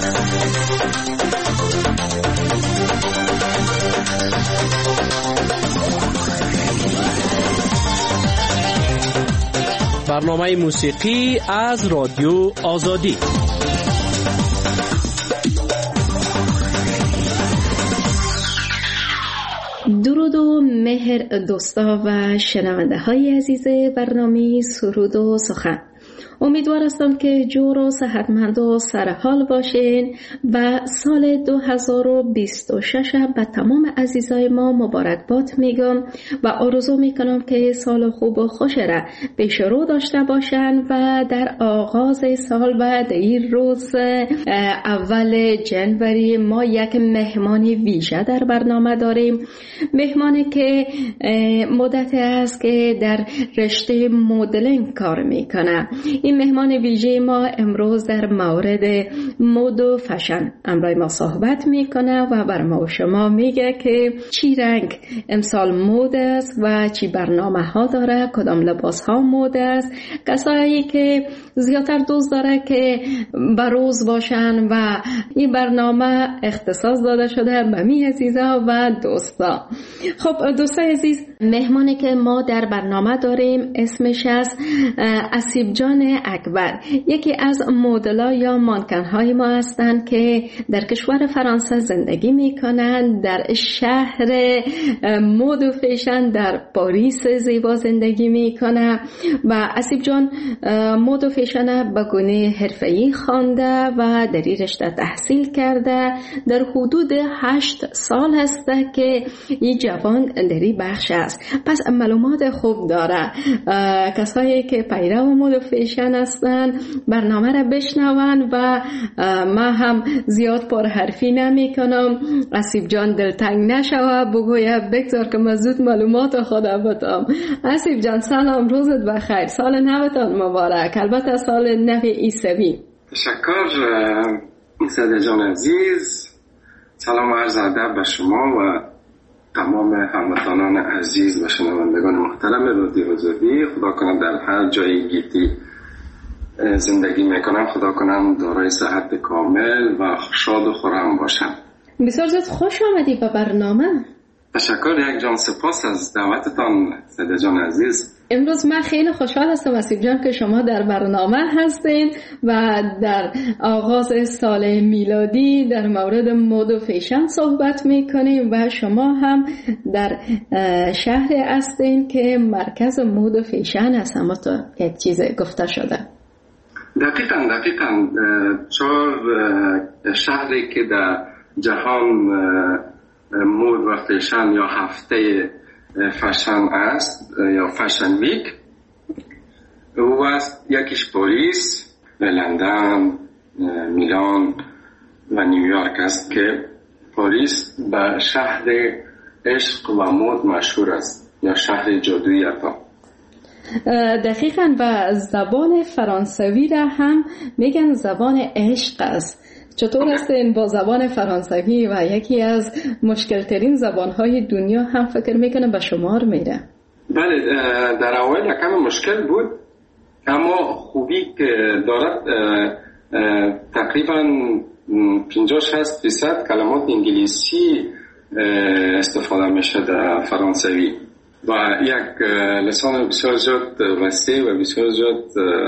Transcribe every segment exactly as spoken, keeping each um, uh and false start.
برنامه موسیقی از رادیو آزادی. درود و مهر دوستا و شنونده های عزیز برنامه سرود و سخن. امیدوار هستم که جور و صحتمند و سرحال باشین و سال دو هزار و بیست و شش به تمام عزیزای ما مبارکباد میگم و آرزو میکنم که سال خوب و خوش را پیش رو داشته باشن و در آغاز سال و در این روز اول جنوری ما یک مهمانی ویژه در برنامه داریم. مهمانی که مدت است که در رشته مدلینگ کار میکنه. این مهمان ویژه ما امروز در مورد مد و فشن امروز ما صحبت میکنه و بر ما و شما میگه که چی رنگ امسال مد است و چی برنامه ها داره، کدام لباس ها مد است، کسایی که زیادتر دوست داره که بروز باشن و این برنامه اختصاص داده شده به می عزیزا و دوستا. خب دوستای عزیز، مهمانی که ما در برنامه داریم اسمش است اسیب جان اکبر، یکی از مدل‌ها یا مانکن‌های ما هستند که در کشور فرانسه زندگی می‌کنند، در شهر مد و فیشن در پاریس زیبا زندگی می‌کنه و اسیب جان مد و فیشن به گونه حرفه‌ای خوانده و در این رشته تحصیل کرده. در حدود هشت سال است که این جوان در این بخش است، پس معلومات خوب داره. کسایی که پیرو مد و فیشن هستن برنامه را بشنون و ما هم زیاد پر حرفی نمی کنم. اسیب جان دلتنگ نشوه، بگویه بگذار که مزود معلومات خدا بتم. اسیب جان سلام، روزت بخیر، سال نوتان مبارک، البته سال نو عیسوی. تشکر صده جان عزیز، سلام و عرض ادب به شما و تمام هموطنان عزیز و شنوندگان محترم رادیو آزادی. خدا کنم در هر جای گیتی زندگی میکنم، خدا کنم دارای صحت کامل و شاد و خرم باشم. بسیار زیاد خوش آمدی به برنامه. تشکر یک جان، سپاس از دعوتتان صده جان عزیز. امروز من خیلی خوشحال هستم اسیب جان که شما در برنامه هستین و در آغاز سال میلادی در مورد مد و فیشن صحبت میکنیم و شما هم در شهر هستین که مرکز مد و فیشن هست. اما تو یک چیز گفته شده. دقیقاً دقیقاً چهار شهری که در جهان مد و فیشن یا هفته فشن است یا فشن ویک او است. یکیش پاریس، لندن، میلان و نیویورک است که پاریس به شهر عشق و مد مشهور است یا شهر جادویی عطا. دقیقاً و زبان فرانسوی را هم میگن زبان عشق است. چطور است این با زبان فرانسوی و یکی از مشکل ترین زبان های دنیا هم فکر میکنه به شمار میره؟ بله، در اول یکم مشکل بود، اما خوبی که دارد تقریبا پنجاه شصت درصد کلمات انگلیسی استفاده میشه در فرانسوی و یک لسان بسیار زیاد وسیع و بسیار زیاد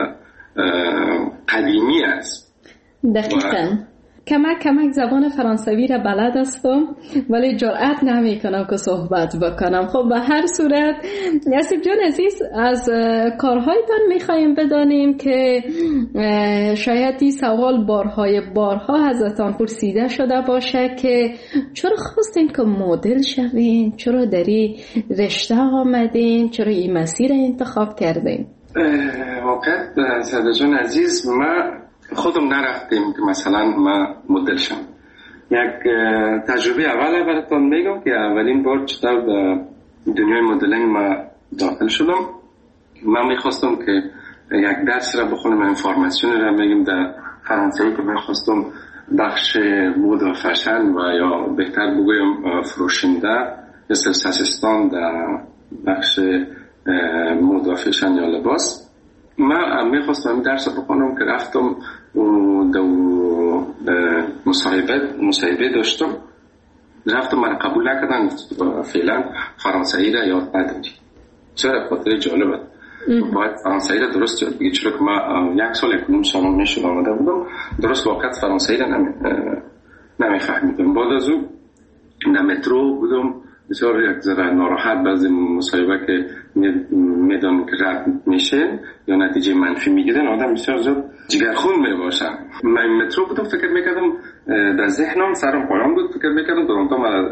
قدیمی است. دقیقاً کمک کمک زبان فرانسوی را بلد هستم ولی جرأت نمی کنم که صحبت بکنم. خب به هر صورت اسیب جان عزیز، از کارهایتان میخواییم بدانیم که شاید این سوال بارهای بارها ازتان پرسیده شده باشه که چرا خواستین که مدل شوین، چرا در این رشته آمدین، چرا این مسیر انتخاب کردین؟ واقعا صده جان عزیز، ما خودم نرفتیم که مثلا ما مدل شم. یک تجربه اول براتون میگم که اولین بار چطور به دنیای مدلینگ ما داخل شدم. من میخواستم که یک درس را بخونم، انفارماسیون را میگم در فرانسوی که میخواستم بخش مد و فشن و یا بهتر بگویم فروشنده اسیستان در بخش مد و فشن یا لباس. من میخواستم درس بخونم که رفتم دو مصاحبه مصاحبه داشتم، رفتم من قبول نکردن، فعلا فرانسوی را یاد نداری. چرا؟ خاطر جالبه باید فرانسوی را درست یاد بگیری، چرا که من یک سال یک نیم سال میشد آمده بودم، درست واقعا فرانسوی را نمی نمیفهمیدم. بعد از او در مترو بودم، بسیار یک ذره ناراحت بعضی مصاحبه که میدونم که رد میشه یا نتیجه منفی میگیرن، آدم بسیار زود جگرخون میباشم. من مترو بودم، فکر میکردم در ذهنم سرم پایان بود، فکر میکردم درونتا من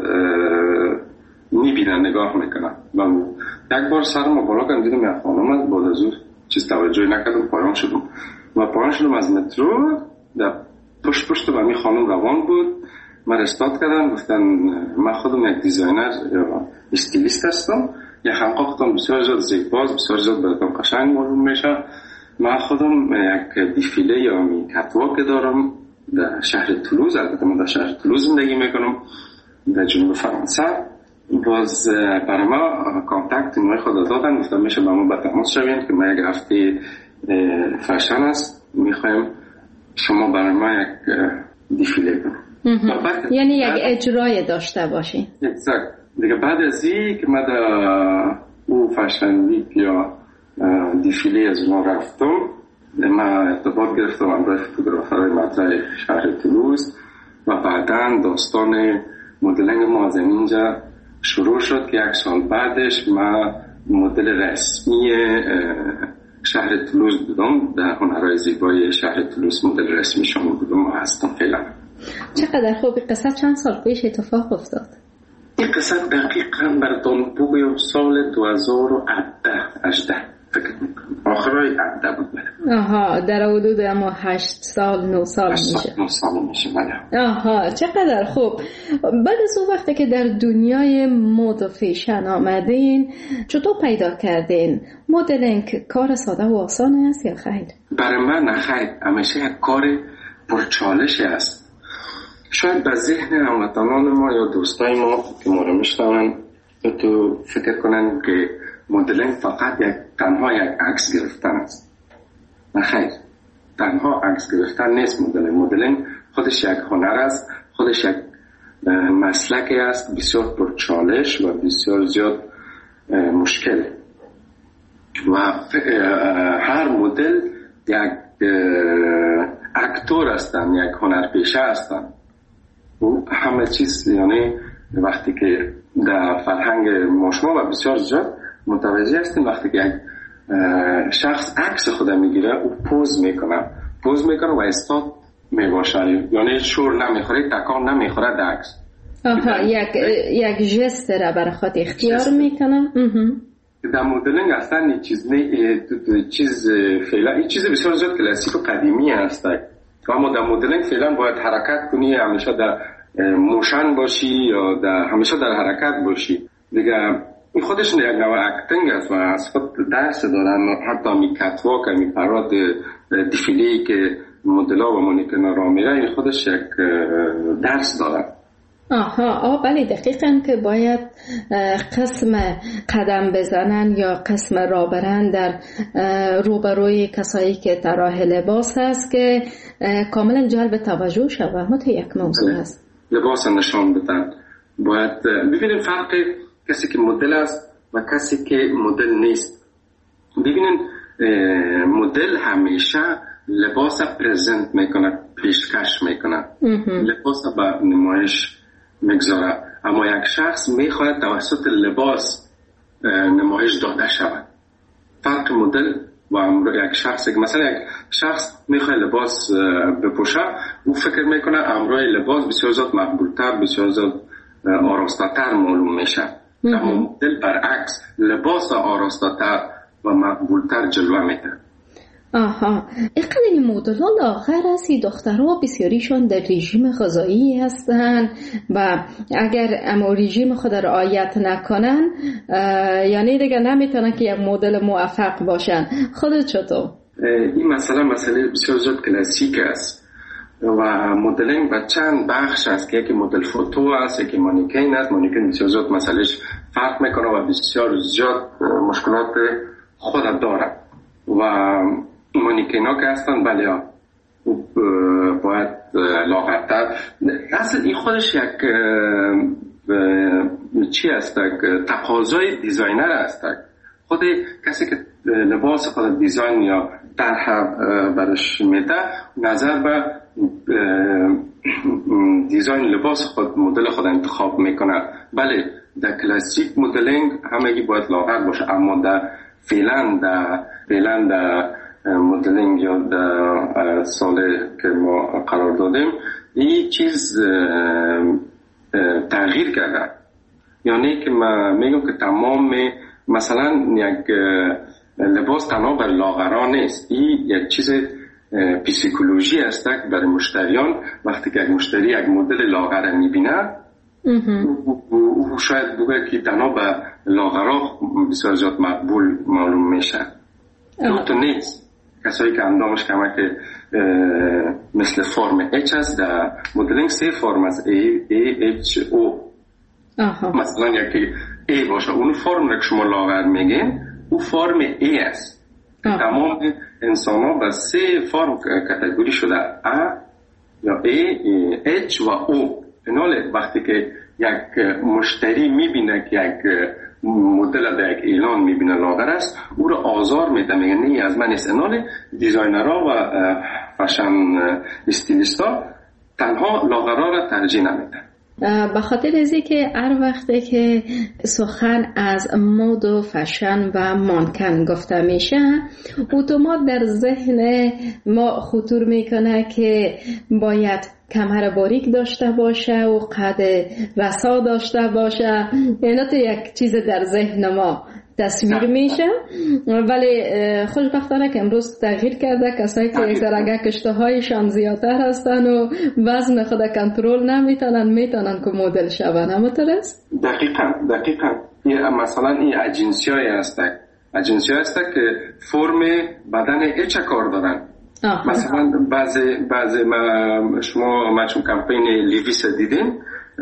میبینن، نگاه میکنن. من یک بار سرم بالا کردم دیدم یک خانم است، بعد از اون چیز توجهی نکردم، پایان شدم. من پایان شدم از مترو، در پشت پشت به می خانم روان بود. من استاد کردم، گفتن من خودم یک دیزاینر یا استیلیست هستم، یک خلقا خودم بسیار زیاد زیباز، بسیار زیاد براتون قشنگ معلوم میشه. من خودم یک دیفیله یا می کتواک دارم در شهر تولوز، البته من در شهر تولوز زندگی میکنم در جنوب فرانسه. باز برای ما کانتکت نوع خود دادن، گفتن میشه با ما به تماس شوین که ما یک هفته فشن است، میخوایم شما برای ما یک دیفیله کنیم. یعنی یک اجرای داشته باشین. اگزکت. دیگه بعد از این که من در او فشن ویک یا دیفیله از ما رفتم، من ارتباط گرفتم همراه فوتوگرافرهای مطرح شهر تولوز و بعداً داستان مدلنگ ما از اینجا شروع شد که یک سال بعدش من مدل رسمی شهر تولوز بودم، در هنرهای زیبای شهر تولوز مدل رسمی شما بودم و هستم فعلا. چقدر خوب. قصه چند سال پیش اتفاق افتاد؟ این قصه دقیقاً براتون بگویم سال دو هزار و هجده فکر میکنم، آخرای هجده بود. آها، در حدود اما هشت سال نه سال میشه. نه سال میشه بله. آها، چقدر خوب. بعد از اون وقتی که در دنیای مد و فیشن آمدین، چطور پیدا کردین؟ مدلینگ کار ساده و آسانه است یا خیر؟ برای من نه خیر، همیشه یک کار پرچالش است. شاید به ذهن هموطنان ما یا دوستای ما که ما رو میشنون تو فکر کنن که مدلینگ فقط یک تنها یک عکس گرفتن است. نه خیر، تنها عکس گرفتن نیست. مدلینگ مدلینگ خودش یک هنر است، خودش یک مسلکی است بسیار پرچالش و بسیار زیاد مشکل. و هر مدل یک اکتور هستن، یک هنرپیشه هستن. و همه چیز یعنی وقتی که در فرهنگ ما شما و بسیار زیاد متوجه هستیم، وقتی که یک شخص عکس خود میگیره او پوز میکنه پوز میکنه و استاد میباشه، یعنی شور نمیخوره، تکان نمیخوره در عکس. آها، یک یک ژست را برای خود اختیار میکنه. در مدلینگ اصلا این چیز نه، چیز فعلا این چیز بسیار زیاد کلاسیک و قدیمی است. اما در مدلینگ فعلا باید حرکت کنی، همیشه در موشن باشی یا در همیشه در حرکت باشی. دیگه این خودش یک نوع اکتینگ است و از خود درس دارن. حتی می کتواک، می پراد دیفیلی که مدل‌ها و مانیکن را میره، این خودش یک درس داره. آها، آه بله دقیقاً که باید قسم قدم بزنن یا قسم را برن در روبروی کسایی که طراح لباس هست که کاملا جلب توجه شود. ما تو یک موضوع هست لباس نشان بدن. باید ببینیم فرق کسی که مدل است و کسی که مدل نیست. ببینین مدل همیشه لباس پرزنت میکنه، پیشکش میکنه، لباس به نمایش میگذاره. اما یک شخص میخواهد توسط لباس نمایش داده شود. فرق مدل و یک شخص، مثلا یک شخص میخواد لباس بپوشه، او فکر میکنه امروی لباس بسیار زیاد مقبولتر، بسیار زیاد آراسته‌تر معلوم میشه. اما مدل برعکس، لباس آراسته‌تر و مقبولتر جلوه میده. آها، اینقدر این مدل‌ها لاغر است، دخترها بسیاریشون در رژیم غذایی هستن و اگر اما رژیم خود را رعایت نکنن یعنی دیگه نمیتونن که یک مدل موفق باشن. خودت چطور؟ این مسئله مسئله بسیار زیاد کلاسیک است و مدلینگ به چند بخش است که یکی مدل فوتو است، یکی مانیکین است. مانیکین بسیار زیاد مسئلهش فرق میکنه و بسیار زیاد مشکلات خود داره و مانیکین ها که هستن بله باید لاغرتر اصلا این خودش یک چی است، تقاضای دیزاینر است. خود کسی که لباس خود دیزاین یا طرح برش میده نظر به دیزاین لباس خود مدل خود انتخاب میکنه. بله در کلاسیک مدلینگ همگی باید لاغر باشه، اما در فعلا در فعلا در مدلینگ یا در سال که ما قرار دادیم این چیز تغییر کرده. یعنی که من میگم که تمام مثلا یک لباس تنها بر لاغران نیست، این یک چیز پسیکولوژی است که برای مشتریان وقتی که یک مشتری یک مدل لاغر میبینه او شاید بگه که تنها به لاغرا بسیار زیاد مقبول معلوم میشه. تو نیست کسایی که اندامش کمه که مثل فرم اچ است، در مدلینگ سه فرم از ای ای اچ او مثلا یکی ای باشه اون فرم را که شما لاغر میگین او فرم ای است. تمام انسان ها به سه فرم کاتگوری شده، ا یا ای اچ و او. ایناله وقتی که یک مشتری میبینه که یک مدل در یک اعلان میبینه لاغر است او را آزار میده، میگه نه از من نیست. ایناله دیزاینرها و فشن استیلیستا تنها لاغرها را ترجیح نمیدن. به خاطر ازی که هر وقتی که سخن از مد و فشن و مانکن گفته میشه اتومات در ذهن ما خطور میکنه که باید کمر باریک داشته باشه و قد رسا داشته باشه. اینا تو یک چیز در ذهن ما تصویر میشه، ولی خوشبختانه که امروز تغییر کرده. کسایی که یک ذره اشتهایشان زیادتر هستن و وزن خود کنترل نمیتونن میتونن که مدل شون. همونطور است؟ دقیقاً دقیقاً. مثلا این اجنسی های هست اجنسی های هست که فرم بدن اچ کار دارن. آه. مثلا بعضی بعضی ما شما ما چون کمپین لیویس دیدیم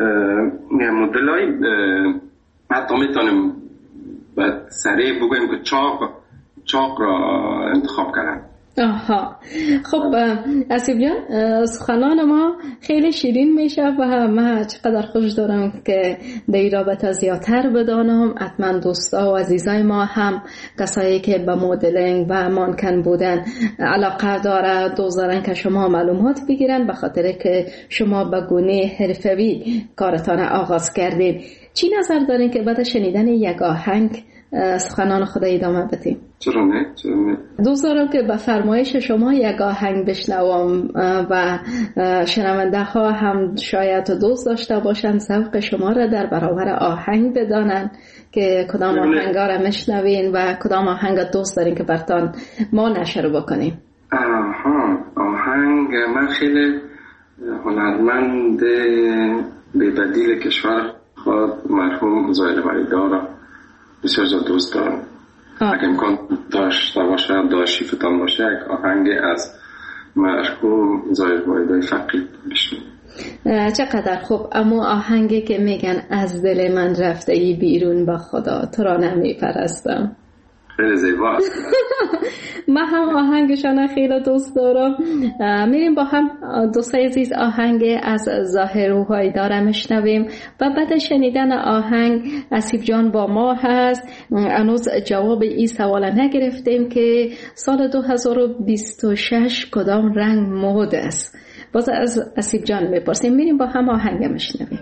مدل های حتی میتونیم بعد سریع بگویم که چاق چاق را انتخاب کردن. آها خب اسیب جان سخنان ما خیلی شیرین میشه و من چقدر خوش دارم که در این رابطه زیادتر بدانم. حتما دوستا و عزیزای ما هم کسایی که به مدلینگ و مانکن بودن علاقه داره دوست دارن که شما معلومات بگیرن، به خاطر که شما به گونه حرفه‌ای کارتان آغاز کردین. چی نظر دارین که بعد شنیدن یک آهنگ سخنان خدا ادامه بدیم؟ چرا نه؟ چرا نه؟ دوست دارم که به فرمایش شما یک آهنگ بشنوم و شنونده ها هم شاید دوست داشته باشن ذوق شما را در برابر آهنگ بدانن که کدام آهنگ را میشنوین و کدام آهنگ دوست دارین که براتون ما نشر بکنیم. آها آهنگ من خیلی هنرمند به بدیل کشور خود مرحوم زاهد وحیدی بسیار زیاد دوست دارم. اگه امکان داشته باشه داشیفتان باشه یک آهنگ از مرحوم زاهد وحیدی فقید بشنویم. چقدر خوب. اما آهنگی که میگن از دل من رفته ای بیرون با خدا تو را نمیپرستم خیلی زیباست. من هم آهنگشان خیلی دوست دارم. میریم با هم دوستای عزیز آهنگ از ظاهر وحیدی را میشنویم و بعد شنیدن آهنگ اسیب جان با ما هست. هنوز جواب این سوال نگرفتیم که سال دو هزار و بیست و شش کدام رنگ مد است. باز از اسیب جان میپرسیم. میریم با هم آهنگ میشنویم.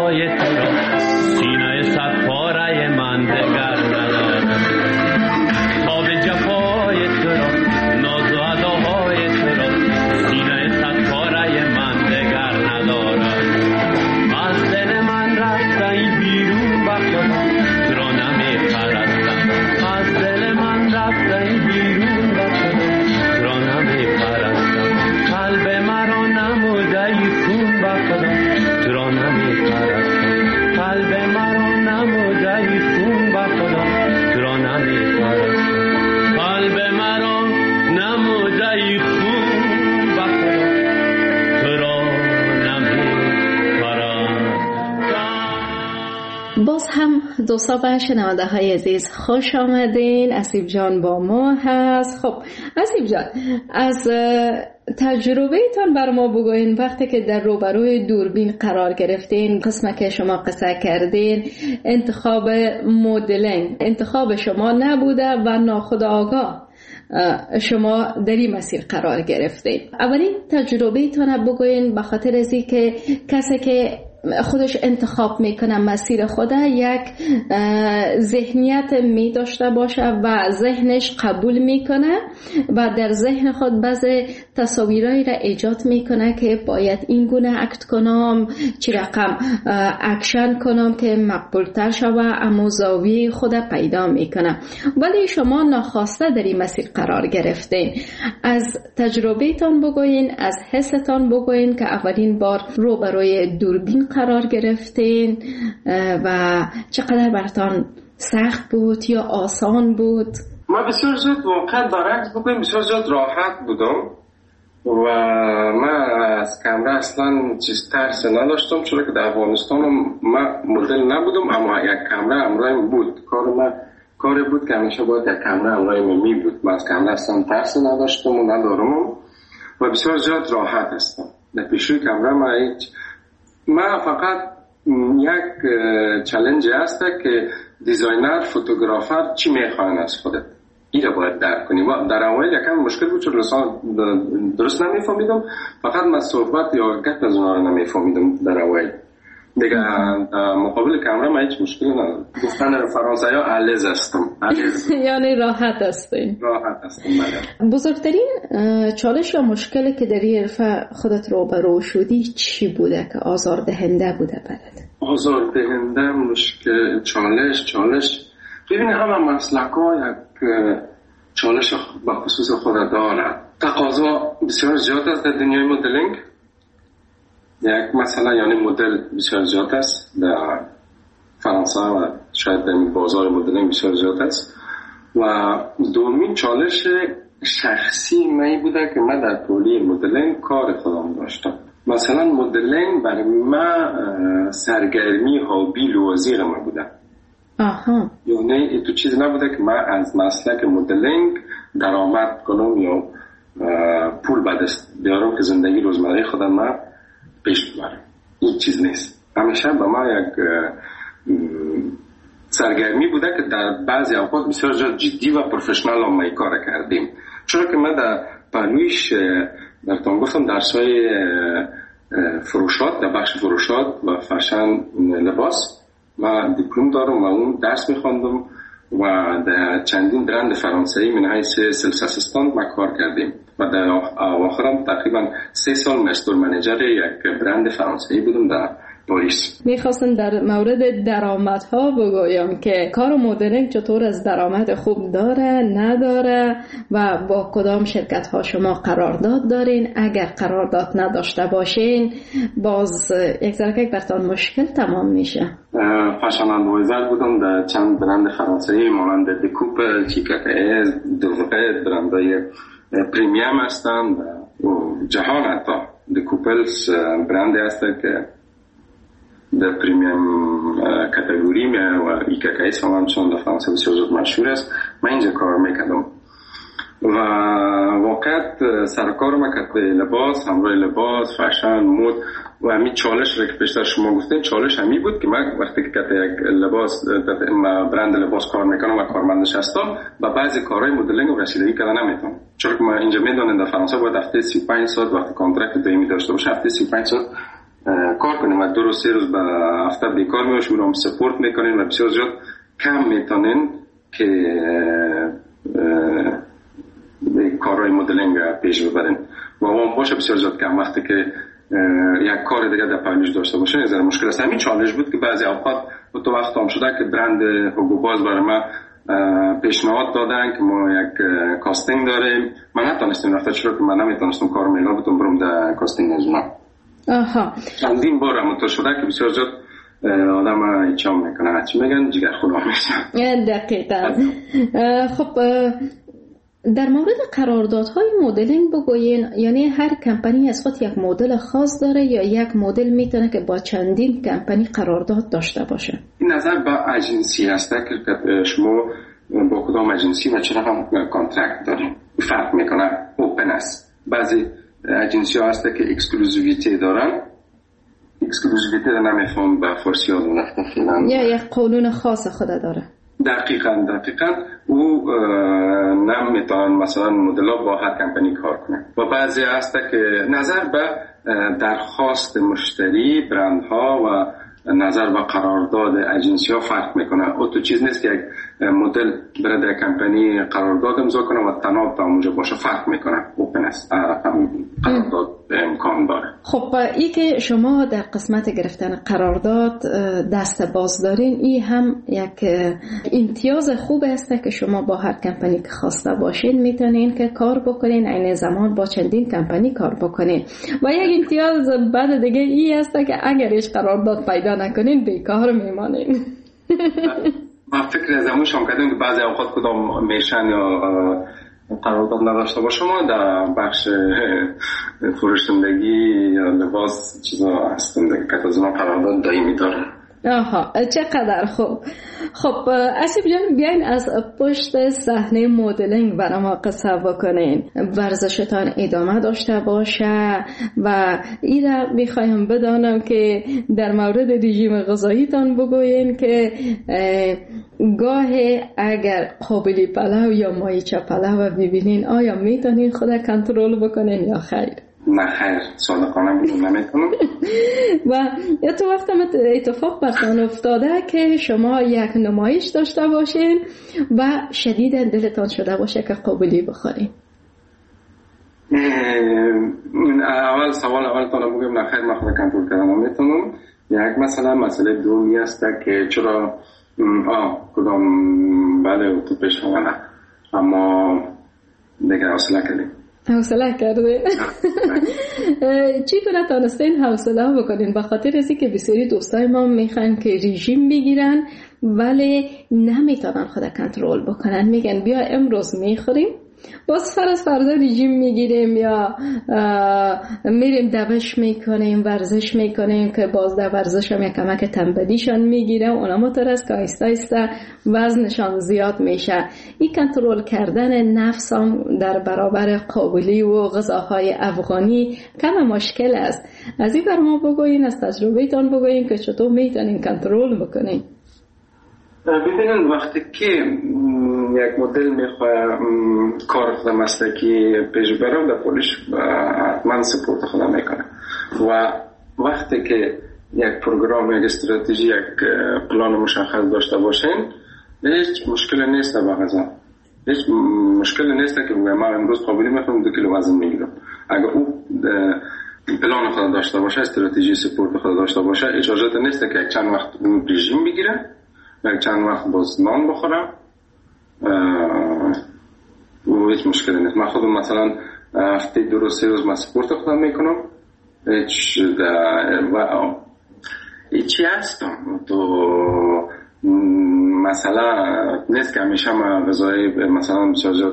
جفای تو را سینه صد پاره من دگر ندارد. خواب جفای تو را ناز و اداهای تو را سینه صد پاره من دگر ندارد. از دل من رفته این بیرون بخدا تو را نمی پرستم. از دل من رفته این بیرون بخدا تو را نمی پرستم. قلب مرا نموده ای خون بخدا تو را نمی پرستم. قلب مرا نموده ای خون بخدا تو را نمی پرستم. قلب مرا نموده ای خون بخدا تو را نمی پرستم. باز هم دوستا و شنونده های عزیز خوش آمدین. اسیب جان با ما هست. خب اسیب جان، از تجربه تان بر ما بگوین. وقتی که در روبروی دوربین قرار گرفتین، قسمه که شما قصه کردین، انتخاب مدلینگ انتخاب شما نبوده و ناخودآگاه شما در این مسیر قرار گرفتین. اولین تجربه تان بگوین، به خاطر از این که کسی که خودش انتخاب میکنه مسیر خوده یک ذهنیت می داشته باشه و ذهنش قبول میکنه و در ذهن خود بعضی تصاویرایی را ایجاد میکنه که باید این گونه اکت کنم، چی رقم اکشن کنم که مقبول تر شوه، اما زاویه خود پیدا میکنه. ولی شما ناخواسته در این مسیر قرار گرفتین. از تجربه تان بگوین، از حستان بگوین که اولین بار روبروی دوربین قرار گرفتین و چقدر براتون سخت بود یا آسان بود؟ ما بسیار زود واقعا برعکس بگویم بسیار زود راحت بودم و من از کامرا اصلا چیز ترس نداشتم، چون که در افغانستان من مدل نبودم، اما یک کامرا همراهم بود. کار من کاری بود که همیشه باید یک کامرا همراهم می بود. من از کامرا اصلا ترس نداشتم و ندارم و بسیار زود راحت هستم. در پیشوی کامرا من هیچ ما فقط یک چالش هست که دیزاینر، فوتوگرافر چی میخواین از خودت، این رو باید درک کنی. در اول یکم مشکل بود چون لسان درست نمیفهمیدم، فقط من صحبت یا گپ از اونها رو نمیفهمیدم در اول. دیگه مقابل کامرا من هیچ مشکلی ندارم. گفتن فرانسوی ها علیز هستم. یعنی راحت هستین؟ راحت هستم. مدام بزرگترین چالش و مشکلی که در این حرفه خودت روبرو شدی چی بوده که آزار دهنده بوده برات؟ آزار دهنده مشکل چالش چالش ببینی همه مسلک ها یک چالش به خصوص خود داره. تقاضا بسیار زیاد است در دنیای مدلینگ. یک مثلا یعنی مدل بسیار زیاد است در فرانسه و شاید در بازار مدلینگ بسیار زیاد است. و دومین چالش شخصی من بوده که من در طولی مدلینگ کار خودم داشتم. مثلا مدلینگ برای من سرگرمی هابی لوازیر من بوده. آها. یعنی تو چیز نبوده که من از مسلک مدلینگ درآمد کنم یا پول به دست بیارم که زندگی روزمره خودم من پیش ببرم. این چیز نیست. همیشه به ما یک سرگرمی بوده که در بعضی اوقات بسیار جدی و پروفشنال هم ما کار کردیم. چون که من در پلویش در تان گفتم درسای فروشات، در بخش فروشات و فشن لباس و دیپلم دارم و اون درس میخواندم و در چندین برند فرانسوی من حیث سلس اسیستانت ما کار کردیم و در آخرم تقریبا سه سال مستر منیجر یک برند فرانسوی بودم در پاریس. میخواستم در مورد درآمدها بگویم که کار مدلینگ چطور از درآمد خوب داره نداره و با کدام شرکت ها شما قرارداد دارین. اگر قرارداد نداشته باشین باز یک ذره براتون مشکل تمام میشه. فشن ادوایزر بودم در چند برند فرانسوی مانند دکوپل، چیکاکایز، دوغه، برندهای پریمیم هستند و جهان. حتی دکوپلز برندی هست که در پریمیم کاتگوری میه و ایکاکایز هم چون در فرانسه بسیار زود مشهور است. من اینجا کار میکردم و واقعا سرکار ما که لباس، همراه لباس، فشن، مود و همین چالش را که پیشتر شما گفتین، چالش همی بود که من وقتی که یک لباس برند لباس کار میکنم و کارمندش هستم و بعضی کارهای مدلینگ و رسیدگی کردن نمیتونم، چون که ما اینجا میدونم در فرانسه باید هفته سی و پنج ساعت وقتی کانترکت دائمی داشته باشه، هفته سی و پنج ساعت کار کنیم و دو روز سه روز به هفته بیکار میباشیم رو سپورت میکنیم و بسیار زیاد کم میتونین که کارهای مدلینگ پیش ببرین و اون باشه بسیار زیاد کم. وقتی که یک کار دیگه در پایینش داشته باشه یه ذره مشکل است. همین چالش بود که بعضی اوقات تو وقت هم شده که برند هوگو باز برای ما پیشنهاد دادن که ما یک کاستینگ داریم. من نتونستم رفته چرا که من نمیتونستم کار میلا بتونم برم در کاستینگ از ما. آها. چندین بار همونطور شده که بسیار زیاد آدم ایچام میکنه چی میگن جگر خدا میشن. دقیقا. خب در مورد قراردادهای مدلینگ بگوین، یعنی هر کمپانی از خود یک مدل خاص داره یا یک مدل میتونه که با چندین کمپانی قرارداد داشته باشه؟ این نظر به اجنسی هست که شما با کدام اجنسی و چرا هم کانترکت داریم فرق میکنه. اوپن است. بعضی اجنسی ها هست که اکسکلوزیویتی دارن. اکسکلوزیویتی رو نمیفهم به فارسی ها دونفته فیلن یا یک قانون خاص خود داره. دقیقاً دقیقاً او نمیتونن مثلا مدل ها با هر کمپانی کار کنه و بعضی هست که نظر به درخواست مشتری برندها و نظر به قرارداد اجنسی ها فرق میکنه. او تو چیز نیست که یک مدل برای در کمپانی قرارداد امضا کنه و تناب تا اونجا باشه، فرق میکنه. اوپن است، قرارداد امکان داره. خب ای که شما در قسمت گرفتن قرارداد دست باز دارین، ای هم یک امتیاز خوب است که شما با هر کمپانی که خواسته باشین میتونین که کار بکنین، عین زمان با چندین کمپانی کار بکنین. و یک امتیاز بعد دیگه ای است که اگر هیچ قرارداد پیدا نکنین بیکار میمانین. من فکر از همون شما کردیم که بعضی اوقات کدام میشن یا قرارداد نداشته باشه. ما در بخش فروشندگی یا لباس چیزا هستیم که از ما قرارداد دائمی داره. آها، چقدر خوب. خب اسیب جان، بیاین از پشت صحنه مدلینگ برای ما قصه بکنین. ورزشتان ادامه داشته باشه و این را میخوایم بدانم که در مورد رژیم غذاییتان بگوین که گاه اگر قابلی پلو یا مایچه پلو ببینین آیا میتونین خود کنترل بکنین یا خیر؟ نه خیر، صادقانه بگم نمیتونم. و یا تو وقت اتفاق براتون افتاده که شما یک نمایش داشته باشین و شدید دلتان شده باشه که قابلی بخورین؟ اول سوال اول تا بگم نه خیر، من خود کنترل کردن نمیتونم. یک مثلا مسئله دومی است که چرا آه کدام بله تو پیش نه اما دیگه حوصله کردیم. حوصله کرده. چی کنه تانستین حوصله بکنین؟ به خاطر ازی که بسیاری دوستای ما میخوان که رژیم بگیرن ولی نمیتونن خود کنترل بکنن. میگن بیا امروز میخوریم باز سر از فردا رژیم میگیریم یا میریم دوش میکنیم، ورزش میکنیم که باز در ورزش هم یک کمک تنبلیشان میگیره. اونا مطور است که آیسته آیسته وزنشان زیاد میشه. این کنترل کردن نفس هم در برابر قابلی و غذاهای افغانی کم مشکل است. از این بر ما بگوین، از تجربه تان بگوین که چطور میتونین کنترل بکنین. ببینن وقتی که یک مدل میخواه کار خود مسلکی پیش بره در پولیش حتما سپورت خودم میکنه و وقتی که یک پروگرام، یک استراتژی، یک پلان مشخص داشته باشین هیچ مشکل نیست در غذا. هیچ مشکل نیست که ما امروز قابلی میخوام دو کیلو وزن میگیرم. اگر او پلان خود داشته باشه، استراتژی سپورت خود داشته باشه، اجازه نیست که چند وقت رژیم بگیره یک چند وقت باز نان بخورم و هیچ مشکلی نیست. من خودم مثلا هفته دو روز سه روز من سپورت خودم میکنم. هیچ هیچی هستم تو مثلا نیست که همیشه من غذای مثلا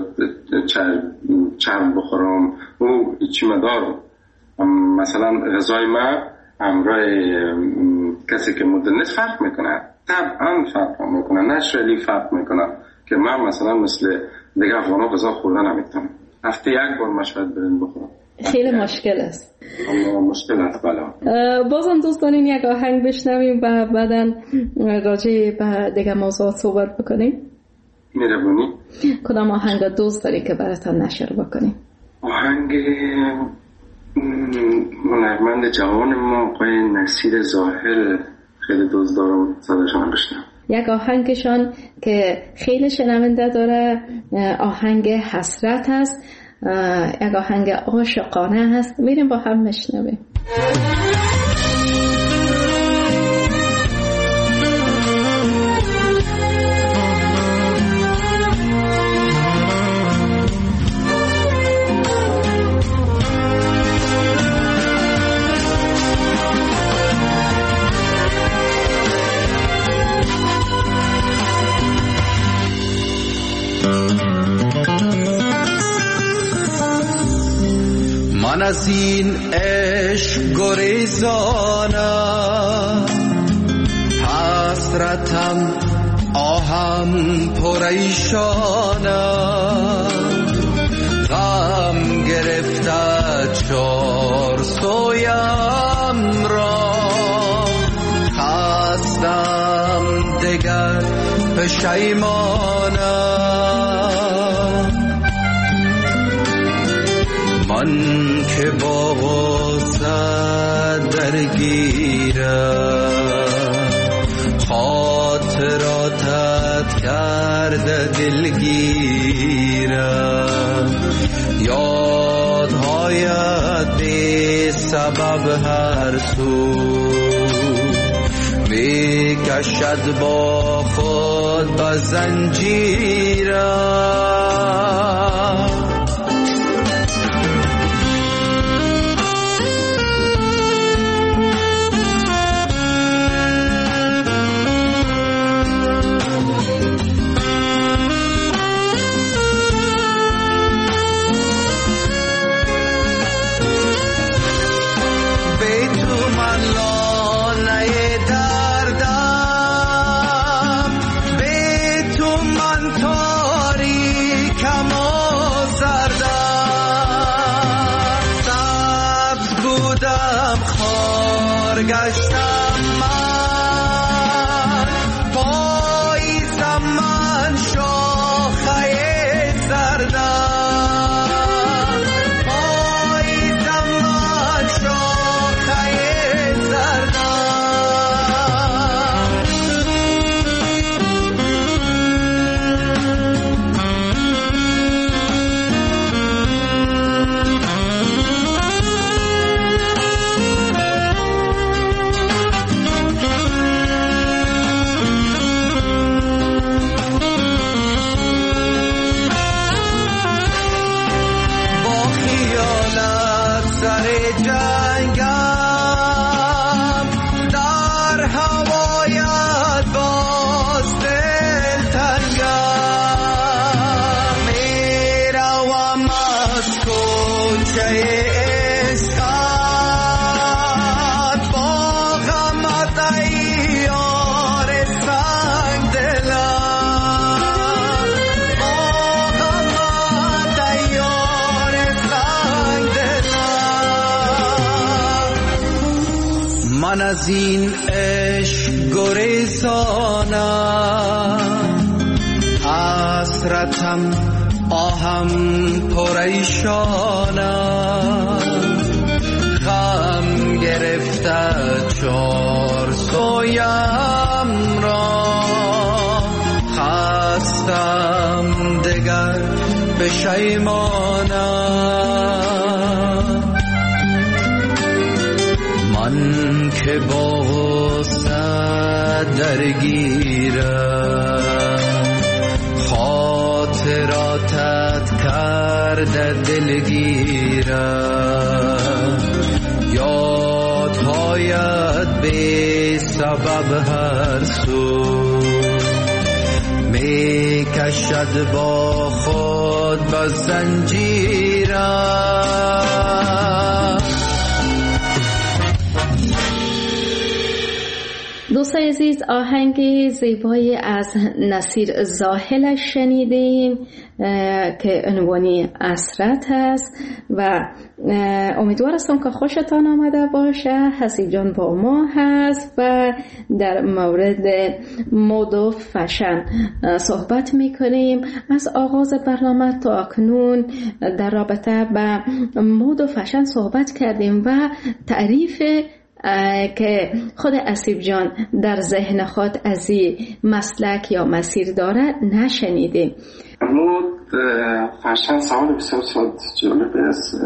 چرم بخورم و هیچی مدارم. مثلا غذای من همراه کسی که مدل نیست فرق میکنه، طبعا فرق میکنه، نشرلی فرق میکنه که من مثلا مثل دیگه افغانا غذا خوردن نمیتونم. هفته یک بار مشهد بریم بخورم خیلی مشکل است. اما مشکل است. بله. بازم دوستان این یک آهنگ بشنویم و بعدا راجع به دیگه موضوعات صحبت بکنیم. میربونی؟ کدام آهنگ دوست داری که براتون نشر بکنیم؟ آهنگ هنرمند جوان ما آقای نصیر زاهل خیلی دوست دارم صداشان بشنم. یک آهنگشان که خیلی شنونده داره آهنگ حسرت هست، یک آهنگ عاشقانه هست، میریم با هم بشنویم. من از این عشق گریزانم، حسرتم آهم پریشانم، غم گرفته چار سویم را، خستم دگر پشیمانم. من که با غصه درگیرم، خاطراتت کرده دلگیرم، یادهایت بی سبب هر سو می کشد با خود به زنجیرم. گشتم من پاییزم، من شاخه زردم، پاییزم من شاخه من از این عشق گریزانم، حسرتم آهم پریشانم، غم گرفته چار سویم را، خستم دگر پشیمانم. من که با غصه درگیرم، خاطراتت کرده دلگیرم، یادهایت بی سبب هر سو می کشد با خود به زنجیرم. دوستای عزیز، آهنگ زیبایی از نصیر زاهل شنیدیم که عنوانی اسرت است و امیدوار هستم که خوشتان آمده باشه. حسیب جان با ما هست و در مورد مد و فشن صحبت میکنیم. از آغاز برنامه تا اکنون در رابطه به مد و فشن صحبت کردیم و تعریف که خود حسیب جان در ذهن خود از این مسلک یا مسیر داره نشنیدیم. مد فشن سوال بسیار سوال جالب است.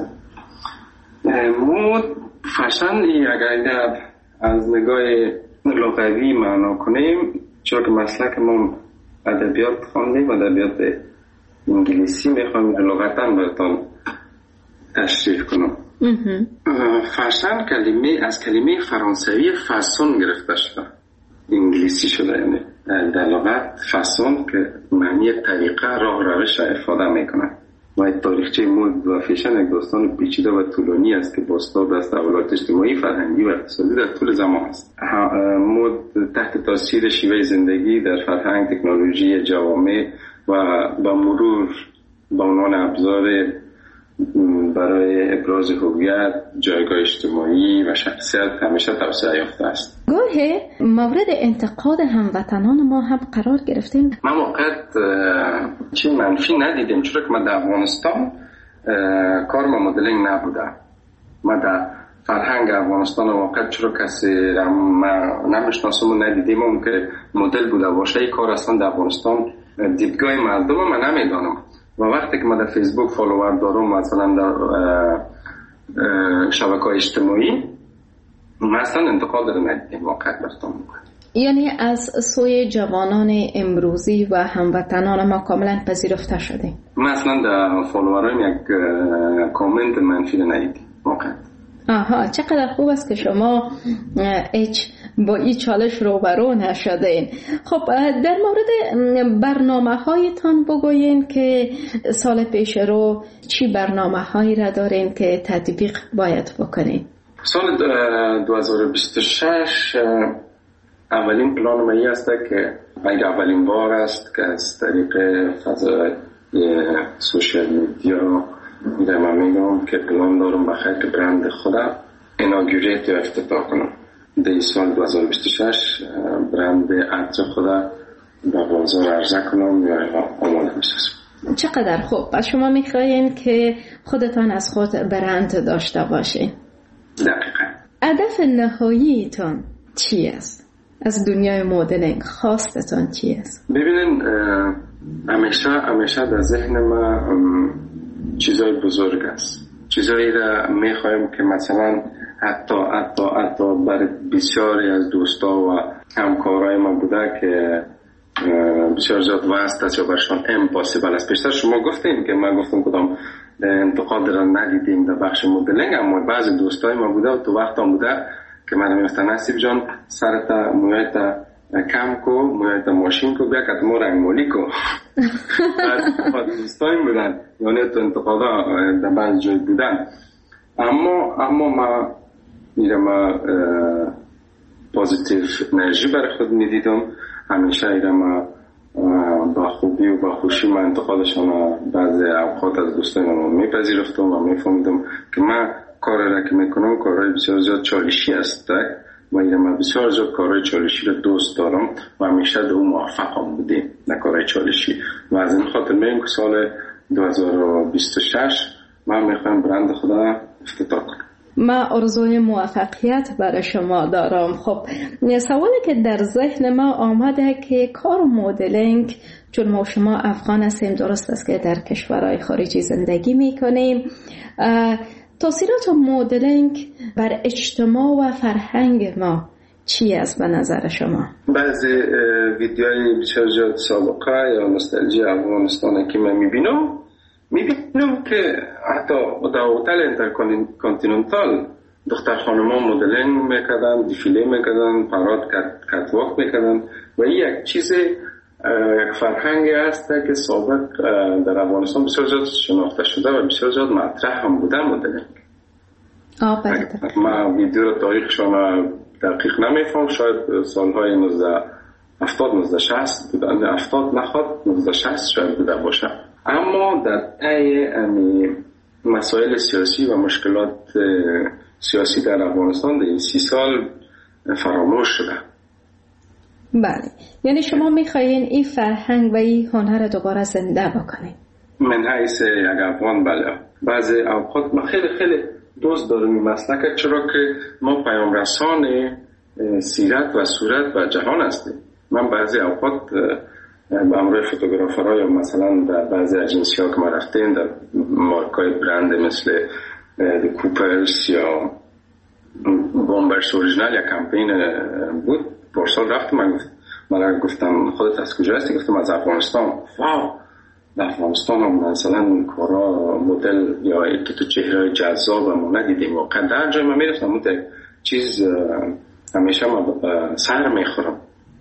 مد فشن اگر از نگاه لغوی معنا کنیم، چون که مسلک ما ادبیات خواندیم، ادبیات انگلیسی میخوام لغتا براتون تشریح کنم. فشن کلمه از کلمه فرانسوی فاسون گرفته شده، انگلیسی شده. یعنی در لغت فاسون که معنی طریقه، راه، روش افاده میکنه. و تاریخچه مد و فشن یک داستان پیچیده و طولانی است که بازتاب از تحولات اجتماعی، فرهنگی و اقتصادی در طول زمان است. مد تحت تاثیر شیوه زندگی در فرهنگ، تکنولوژی جوامع و با مرور به عنوان ابزار برای ابراز هویت، جایگاه اجتماعی و شخصیت همیشه توسعه یافته است. گاهی مورد انتقاد هموطنان ما هم قرار گرفتیم. ما موقعیت چی منفی ندیدیم، چون که ما در افغانستان کار ما مدلینگ نبوده. ما در فرهنگ افغانستان واقعا چرا کسی ما نمیشناسم و ندیدیم اون که مدل بوده باشه. این کار اصلا در افغانستان دیدگاه مردم ما نمیدانم. و وقتی که ما در فیسبوک فالوور دارم، مثلا در شبکه‌های اجتماعی، مثلا انتقاد رو ندیدیم واقعا براتون میگم. یعنی از سوی جوانان امروزی و هموطنان ما کاملا پذیرفته شده. مثلا در فالوورام یک کامنت منفی ندیدیم واقعا. آها، چقدر خوب است که شما هیچ با این چالش روبرو نشدین. خب در مورد برنامه هایتان بگوین که سال پیش رو چی برنامه هایی را دارین که تطبیق باید بکنین؟ سال دو هزار و بیست و شش اولین پلان ما این است که اگر اولین بار است که از طریق فضای سوشال میدیا میدم من میگم که پلان دارم بخیر که برند خودم ایناگوریت یا افتتاح کنم. در سال دو هزار و بیست و شش برند عطر خودم به بازار عرضه کنم یا آماده میسازم. چقدر خوب. پس شما میخواین که خودتان از خود برند داشته باشین. دقیقا. هدف نهاییتان چی است؟ از دنیای مدلینگ خواستتان چی است؟ ببینین همیشه همیشه در ذهن ما چیزای بزرگ است. چیزایی را میخوایم که مثلا حتی حتی حتی برای بسیاری از دوستا و همکارای ما بوده که بسیار زیاد وست است یا برشان امپاسیبل است. پیشتر شما گفتیم که من گفتم کدام انتقاد را ندیدیم در بخش مدلینگ، اما بعضی دوستای ما بوده و تو وقت هم بوده که من میگفتن حسیب جان سرتا مویتا کم کو، مویتا ماشین کو، بیا که ما رنگ مالی کو. بعد دوستای بودن یعنی تو انتقادا در بعض جای بودن، اما اما ما میرم پوزیتیو انرژی برای خود میدیدم. همیشه ایرم با خوبی و با خوشی من انتقادشان بعضی اوقات از دوستای ما میپذیرفتم و میفهمیدم که من کار را که میکنم کارهای بسیار زیاد چالشی است و ایرم بسیار زیاد کارهای چالشی را دوست دارم و همیشه در اون موفقم بودیم در کارهای چالشی. و از این خاطر میگم که سال دو هزار و بیست و شش من میخوام برند خودم افتتاح کنم. من آرزوی موفقیت برای شما دارم. خب سوالی که در ذهن ما آمده که کار مدلینگ، چون ما شما افغان هستیم، درست است که در کشورهای خارجی زندگی میکنیم، تاثیرات مدلینگ بر اجتماع و فرهنگ ما چی است به نظر شما؟ بعضی ویدیوهای بسیار زیاد سابقه یا نوستالژی افغانستان که من میبینم میبینم که حتی در هتل اینترکانتیننتال دختر خانما مدلینگ میکردن، دیفیله میکردن، پراد کتواک میکردن و این یک چیز یک فرهنگی است که سابق در افغانستان بسیار زیاد شناخته شده و بسیار زیاد مطرح هم بوده مدلینگ. آه بله. ما ویدیو رو تاریخشان دقیق نمیفهم، شاید سالهای نوزده هفتاد نوزده شصت بودن، هفتاد نخواد نوزده شصت شاید بوده باشه. اما در طی مسائل سیاسی و مشکلات سیاسی در افغانستان در این سی سال فراموش شده. بله، یعنی شما میخواین این فرهنگ و این هنر رو دوباره زنده بکنید؟ من حیث یک افغان بله، بعضی اوقات ما خیلی خیلی دوست دارم این مسلک، چرا که ما پیام رسان سیرت و صورت و جهان هستیم. من بعضی اوقات به همراه فوتوگرافرها یا مثلا در بعضی اجنسی ها که ما رفتیم در مارکای برند مثل کوپرس یا بومبرس اوریجینال یا کمپین بود، پارسال رفتم، من من گفتم خودت از کجا هستی؟ گفتم از افغانستان. واو، در افغانستان هم مثلا کارا مدل یا یک تو چهره جذاب ما ندیدیم. واقعا در جای من میرفتم اون چیز همیشه ما سر میخورم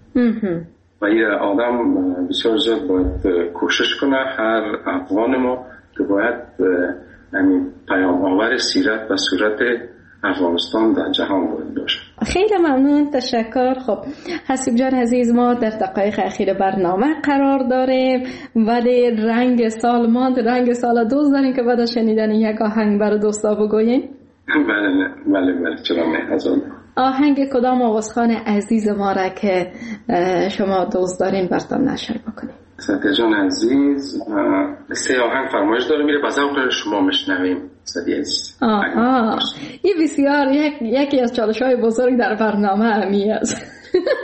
و این آدم بسیار زیاد باید کوشش کنه، هر افغان ما که باید همین پیام آور سیرت و صورت افغانستان در جهان باید باشه. خیلی ممنون، تشکر. خب حسیب جان عزیز، ما در دقایق اخیر برنامه قرار داریم ولی رنگ سال ماند، رنگ سال دوست داریم که بعد از شنیدن یک آهنگ برای دوستا بگوییم. بله بله بله چرا نه. از اون آهنگ کدام آوازخوان عزیز ما را که شما دوست دارین براتون نشر بکنیم؟ سعید جان عزیز سه آهنگ فرمایش داره میره با ذوق شما میشنویم. سعید عزیز آها، این بسیار یک یکی از چالش‌های بزرگ در برنامه امی است.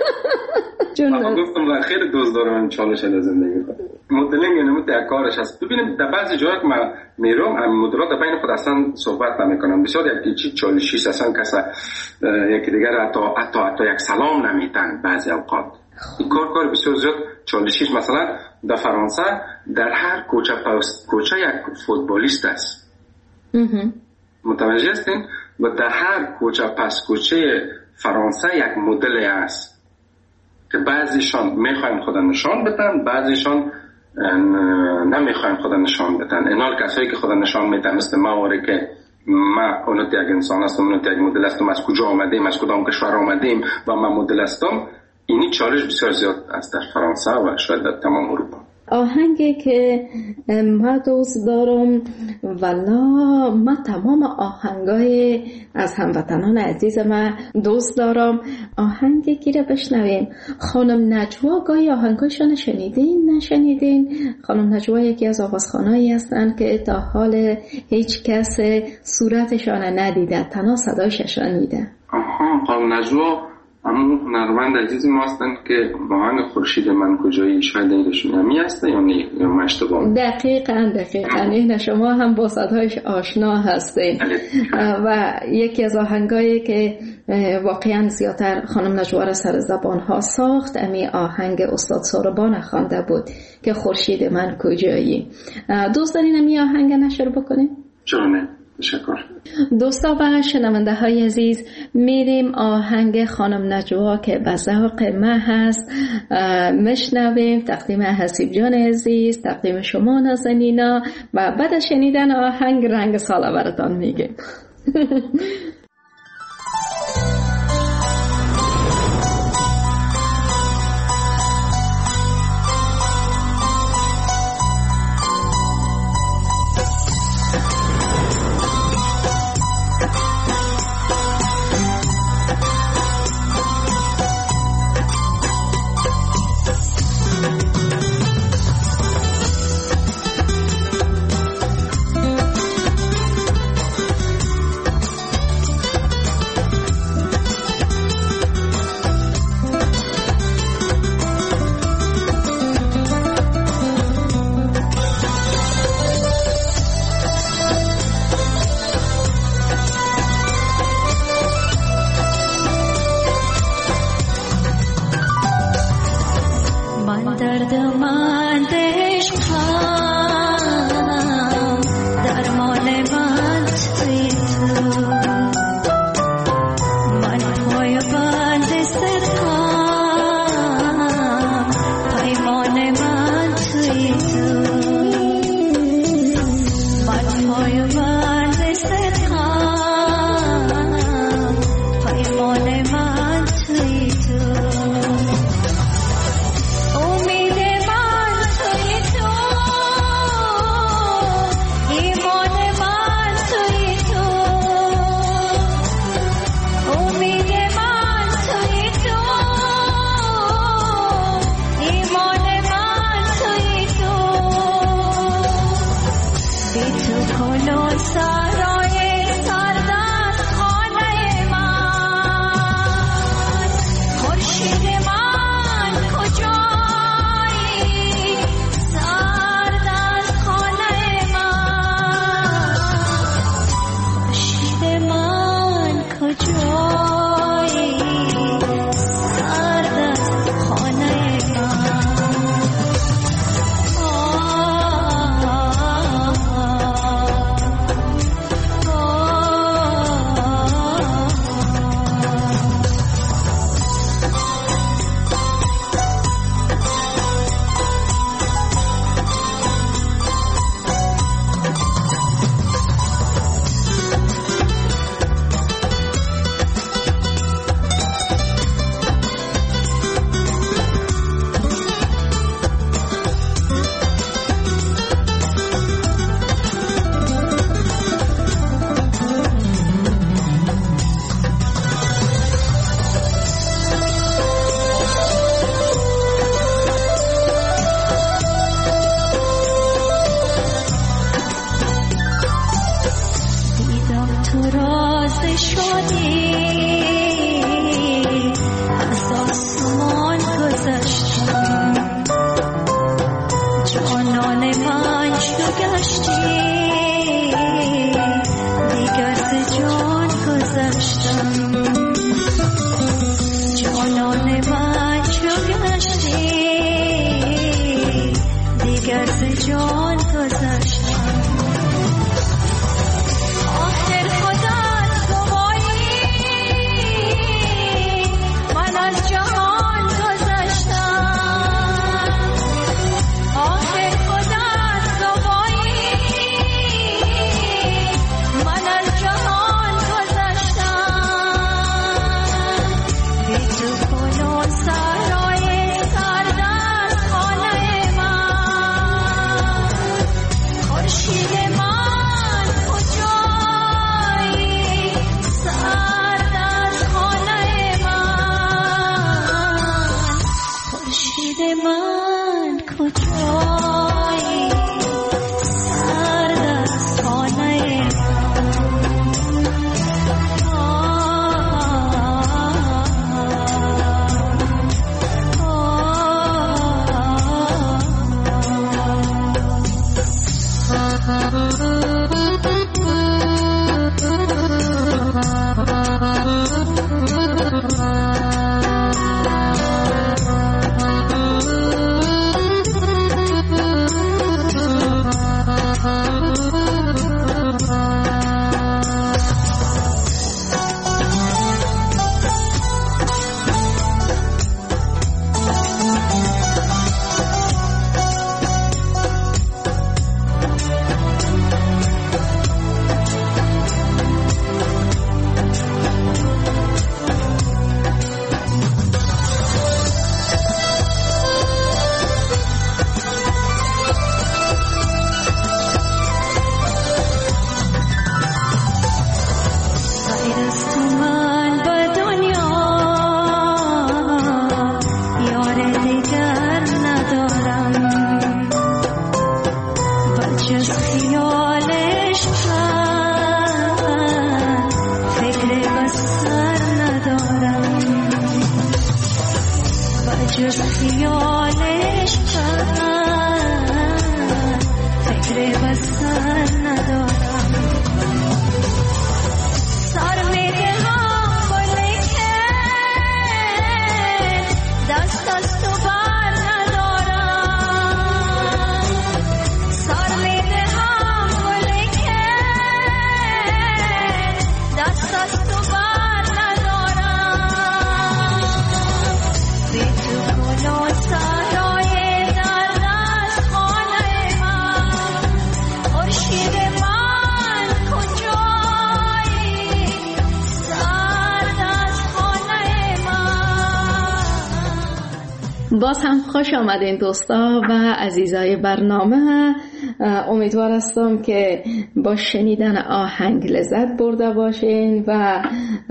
من گفتم خیلی دوست دارم چالش در زندگی مدلنگ نمود در کارش هست. ببینید در بعضی جاها که من میرم هم مدلات در بین خود اصلا صحبت نمیکنم، بسیار یک چیز چالشی اصلا کسا یکی دیگر حتی حتی حتی یک سلام نمیتن بعضی اوقات. این کار کار بسیار زیاد چالشیش. مثلا در فرانسه در هر کوچه پس کوچه یک فوتبالیست است. متوجه هستین؟ و در هر کوچه پس کوچه فرانسه یک مدل است که بعضیشان میخواین خدا نشان بدن، بعضیشان نمیخواین خدا نشان بدن. اینا کسایی که خدا نشان میدن مثل ما که ما اونو یک انسان هستم، اونو یک مدل هستم، از کجا آمدیم، از کدام کشور آمدیم و من مدل هستم. اینی چالش بسیار زیاد است در فرانسه و شاید در تمام اروپا. آهنگی که ما دوست دارم والا، ما تمام آهنگای از هموطنان عزیز ما دوست دارم. آهنگی که رو بشنویم خانم نجوا، گاهی آهنگاشون شنیدین نشنیدین؟ خانم نجوا یکی از آوازخوانایی هستن که تا حال هیچ کس صورتشان ندیده، تنها صدایش شنیده. آها، خانم نجوا همون هنرمند عزیز ما هستن که با آهنگ خورشید من کجایی، شاید ایشون همی هسته یا نه یا من اشتباه؟ دقیقاً دقیقاً این شما هم با صدایش آشنا هستین و یکی از آهنگایی که واقعاً زیادتر خانم نجوا را سر زبان ها ساخت امی آهنگ استاد ساربان خوانده بود که خورشید من کجایی. دوست دارین امی آهنگ نشر بکنیم؟ چرا نه؟ تشکر. دوستا و شنونده های عزیز، میریم آهنگ خانم نجوا که به ذوق ما هست مشنویم. تقدیم حسیب جان عزیز، تقدیم شما نازنینا و بعد از شنیدن آهنگ رنگ ساله براتون میگیم. پیمان من جان گذاشتم آخر خودت گوایی من از جهان گذاشتم آخر خودت گوایی من از جهان گذاشتم به تو کن و سرای سرد از خانه من خورشید من کجایی سرد از خانه من خورشید من کجایی سرد از خانه باز هم خوش آمدین دوستا و عزیزای برنامه. امیدوار هستم که با شنیدن آهنگ لذت برده باشین و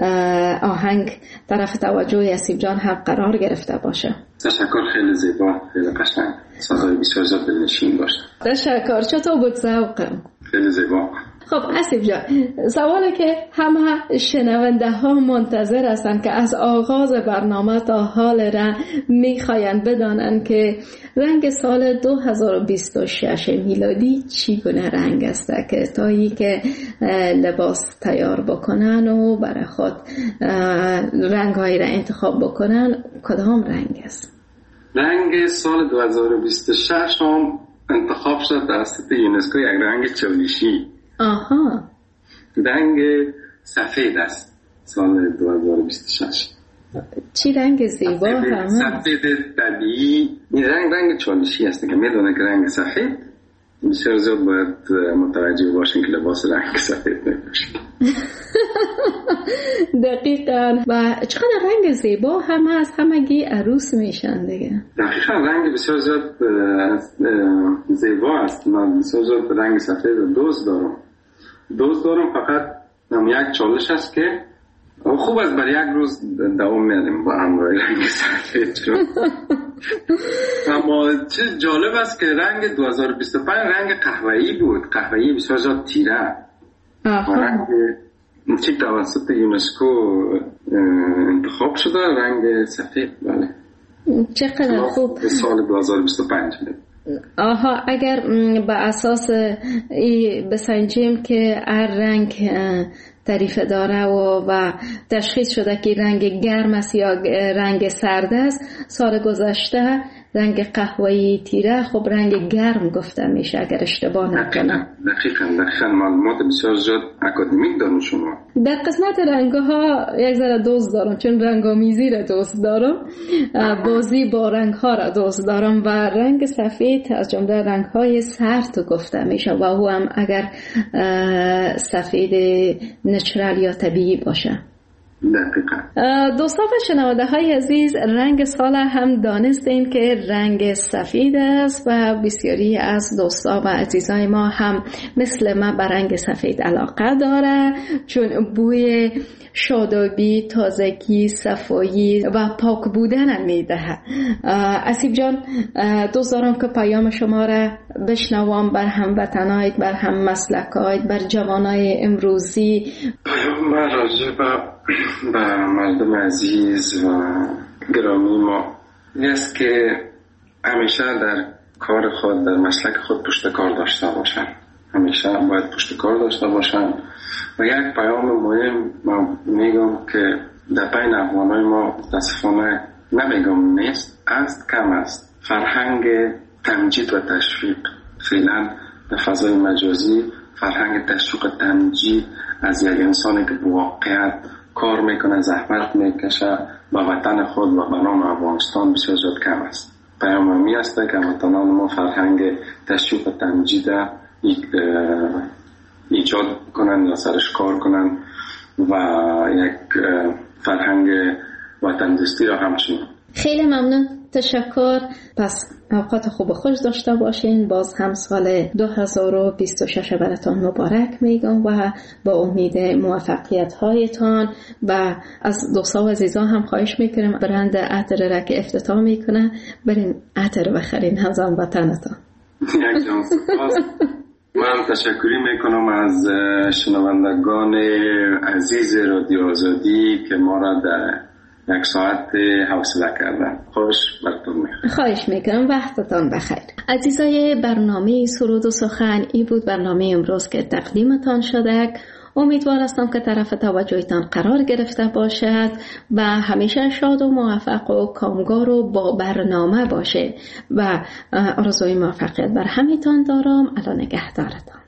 آهنگ طرف توجه اسیب جان هم قرار گرفته باشه. تشکر، خیلی زیبا، خیلی قشنگ، صدای بسیار زیبا دلنشین داشت. تشکر. چطور بود ذوقم؟ خیلی زیبا. خب اسیب جان، سوالی که همه شنونده ها منتظر هستند که از آغاز برنامه تا حال را میخواین بدانند که رنگ سال دو هزار و بیست و شش میلادی چی گونه رنگ است که تایی که لباس تیار بکنن و برای خود رنگ هایی را انتخاب بکنن، کدام رنگ است؟ رنگ سال دو هزار و بیست و شش هم انتخاب شد توسط یونسکو یک رنگ چالشی. آها. رنگ سفید است سال دو هزار و بیست و شش. چی رنگ زیبا همه؟ سفید طبیعی. این رنگ رنگ چالشی است که میدونه که رنگ سفید بسیار زیاد باید متوجه باشین که لباس رنگ سفید نباشین. دقیقاً. و چقدر رنگ زیبا همه از همگی عروس میشن دیگه. دقیقاً رنگ بسیار زیاد زیبا است. من بسیار زیاد رنگ سفید دوست دارم. دوست دارم فقط هم یک چالش است که خوب است برای یک روز دوام میدیم با همراه رنگ سفید شد. اما چیز جالب است که رنگ دو هزار و بیست و پنج رنگ قهوه‌ای بود. قهوه‌ای بسیار زیاد تیره. رنگ چی توسط یونسکو انتخاب شده رنگ سفید. بله. چقدر خوب. سال دو هزار و بیست و پنج. آها، اگر به اساس بسنجیم که هر رنگ تعریف داره و, و تشخیص شده که رنگ گرم است یا رنگ سرد است، سال گذشته رنگ قهوه‌ای تیره خب رنگ گرم گفته میشه اگر اشتباه نکنم. دقیقاً دقیقاً معلومات بسیار زیاد اکادمیک دارون شما. در قسمت رنگ‌ها یک ذره دوست دارم چون رنگ‌آمیزی را دوست دارم، بازی با رنگ‌ها را دوست دارم و رنگ سفید از جمله رنگ‌های سرد گفته میشه و او هم اگر سفید نچرال یا طبیعی باشه. دقیقا. دوستان و شنونده های عزیز، رنگ سال هم دانستیم که رنگ سفید است و بسیاری از دوستان و عزیزای ما هم مثل ما به رنگ سفید علاقه داره چون بوی شادابی، تازگی، صفایی و پاک بودن میده. اسیب جان، دوست دارم که پیام شما را بشنوم بر هموطنایت، بر هم مسلکایت، بر جوانای امروزی. پیام راجع به به مردم عزیز و گرامی ما نیست که همیشه در کار خود، در مسلک خود پشت کار داشته باشن. همیشه باید پشت کار داشته باشن و یک پیام مهم ما میگم که در بین افغانای ما متاسفانه نمیگم نیست، است کم است فرهنگ تمجید و تشویق. فعلا در فضای مجازی فرهنگ تشویق تمجید از یک انسانی که واقعیت کار میکنه، زحمت میکشه به وطن خود و به نام افغانستان بسیار زیاد کم است. پیام می است که هموطنان ما فرهنگ تشویق و تمجید ایجاد کنند و سرش کار کنند و یک فرهنگ وطن دوستی را همچنین. خیلی ممنون، تشکر. پس اوقات خوب خوش داشته باشین. باز هم سال دو هزار و بیست و شش براتون مبارک میگم و با امید موفقیت هایتان و از دوستا و عزیزان هم خواهش میکنم برند عطر را که افتتاح میکنه برین عطر بخرین همزمان وطنتان. یک جان سپاس. من تشکری میکنم از شنوندگان عزیز رادیو آزادی که ما را در یک ساعت حوصله کردن. خوش براتون میخوام. خواهش میکنم، وقتتان بخیر. عزیزای برنامه سرود و سخن، این بود برنامه امروز که تقدیمتان شده. امیدوار هستم که طرف توجهتان قرار گرفته باشد و همیشه شاد و موفق و کامگار و با برنامه باشه و آرزوی موفقیت بر همیتان دارم. الان نگهدارتان.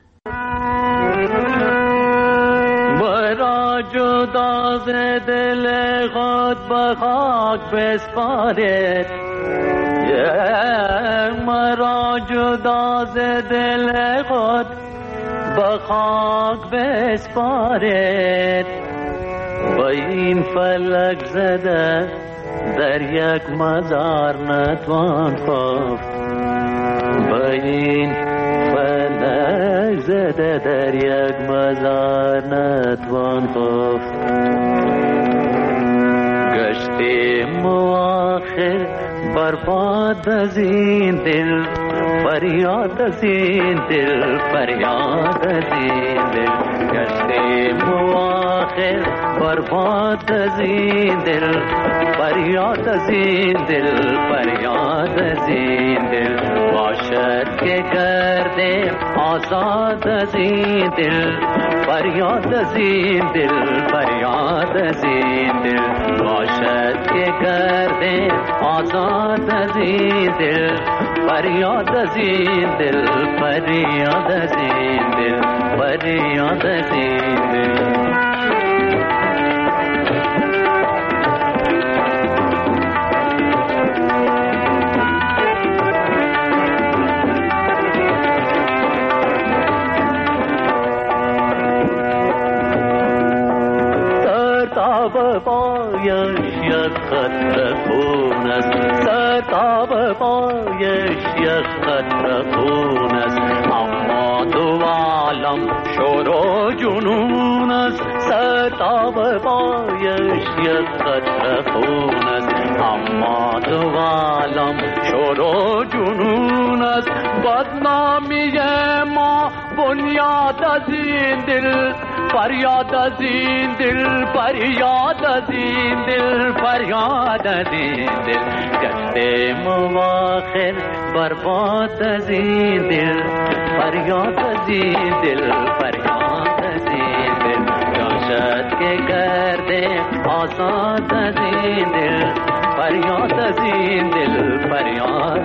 برا جدا ز دل خود به خاک بسپارید، مرا جدا ز دل خود به خاک بسپارید، با این فلک زده در یک مزار نتوان خفت، با این فلک زده در یک مزار نتوان خفت. گشتیم آخر برباد از این دل، فریاد از این دل، فریاد از این دل. گشتیم آخر برباد از این دل، فریاد از این دل، فریاد از این دل. باشد که گردیم آزاد از این دل، فریاد از این دل، فریاد از این دل. باشد که گردیم آزاد از این دل، فریاد از این دل، فریاد از این دل، فریاد از این دل. پایش یک قطره خون است، سرتاب پایش یک قطره خون است، اما دو عالم شور و جنون است. سرتاب پایش یک قطره خون است، اما دو عالم شور و جنون است. بدنامی ما بنیاد از این دل، فریاد از این دل، فریاد از این دل، فریاد از این دل. گشتیم آخر برباد از این دل، فریاد از این دل، فریاد از این دل. جاشد که گردیم آزاد از این دل، فریاد از این دل، فریاد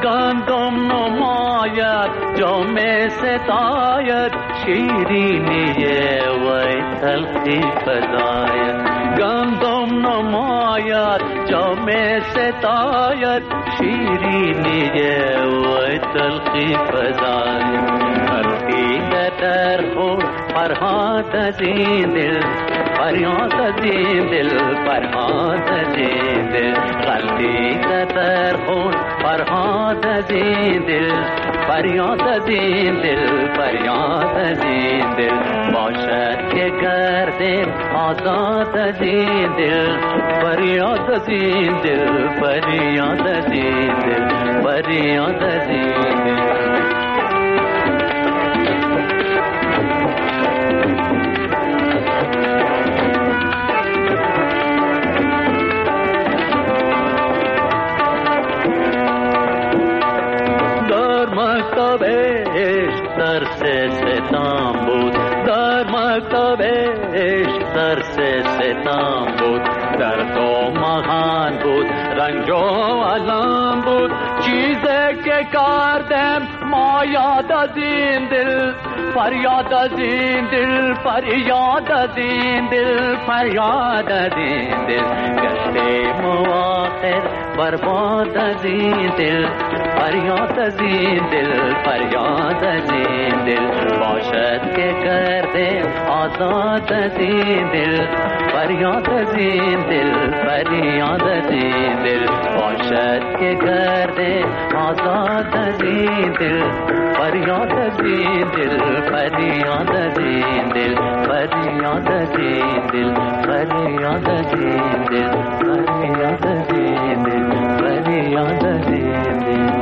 گندم نماید جام ستاید شیرینی وی تلخی فزاید گندم نماید جام ستاید شیرینی وی تلخی فزاید حقیقت در خود فرهاد از این دل فریاد از این دل فریاد از این دل غلطی در خود فرهاد از این دل فریاد از این دل فریاد از این دل باشد که گردیم آزاد از این دل فریاد از این دل فریاد از این دل فریاد از این دل مکتب عشق درس ستم بود در مکتب عشق درس ستم بود در دو مهان بود رنج و علم بود چیزی که کردم ما یاد از این دل فریاد از این دل فریاد از این دل فریاد از این دل گشتیم و آخر برباد از این دل فریاد از این دل فریاد از این دل باشد که کرده آزاد از این دل فریاد از این دل فریاد از این دل باشد که کرده آزاد از این دل فریاد از این دل فریاد از این دل فریاد از این دل فریاد از این دل فریاد از این دل فریاد از این دل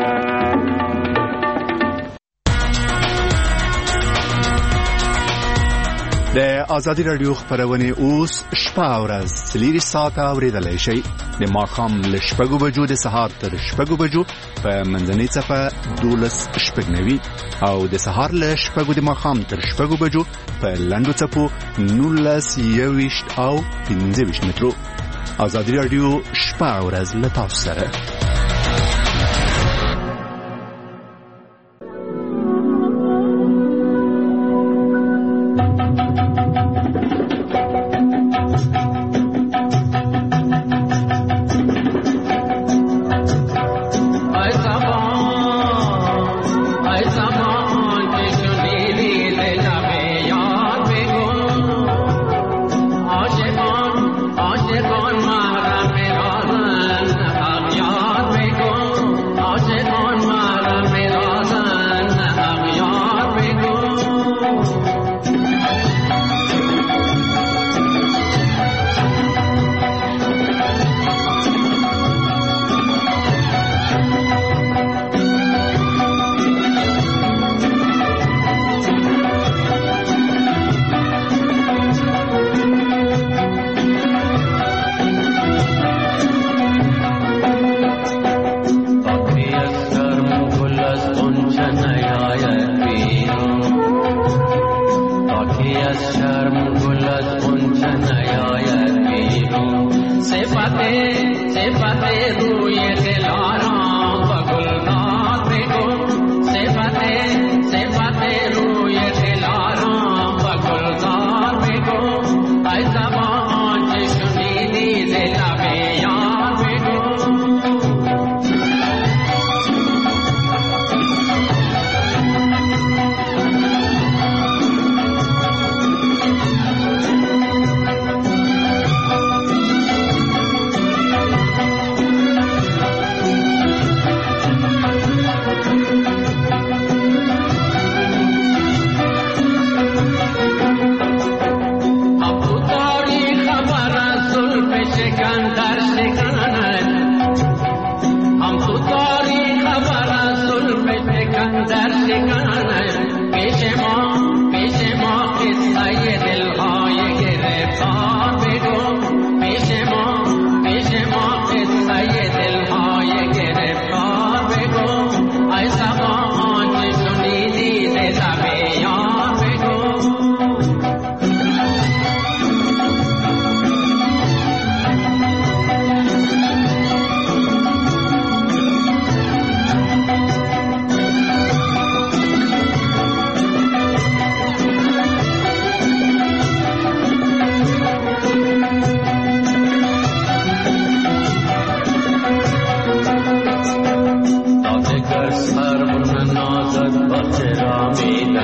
د آزادی رادیو خبرونه اوس شپه ورځ سلیری ساعت اوریدلای شي د ماښام له شپږو بجو د سهار تر شپږو بجو په منځنۍ صفه دولس شپږنوي او د سهار له شپږو د ماښام تر شپږو بجو په لنډو څپو نولس یویشت او پنځه ویشت مترو. آزادی رادیو شپه ورځ له تاسو سره.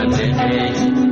زندگی